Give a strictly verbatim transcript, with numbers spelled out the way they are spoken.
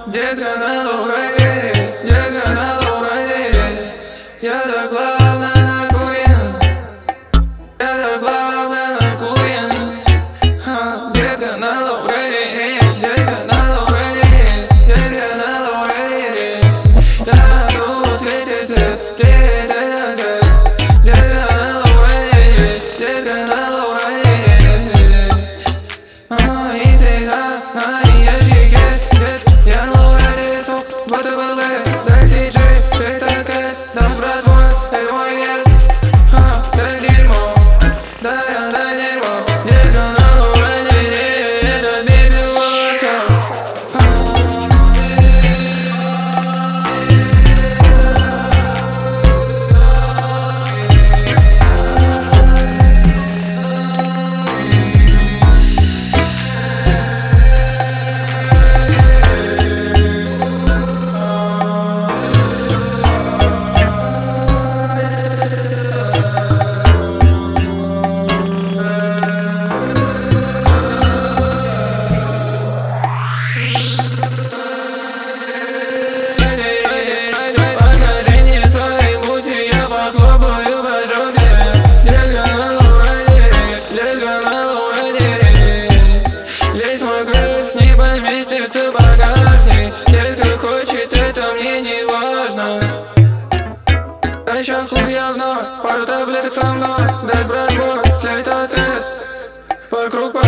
Детка на лоурайдере, детка на лоурайдере. Я так плавно накурен, я так плавно накурен. Детка на лоурайдере, детка на лоурайдере, детка на лоурайдере. Я тут светит свет, светит свет. Детка на лоурайдере, детка на лоурайдере. И здесь на ящике, детка, я на лоурайдере, будто бы лэк. Дай си-джей, ты такая, дам с братвой, это мой вес. Дай дерьмо, дай, дай дерьмо. Детка на лоурайдере, это бэби лосо. Поместится багажник. Детка хочет, это мне не важно. А еще в клуб я вновь, пару таблеток со мной. Дай с братвой, слей так вокруг.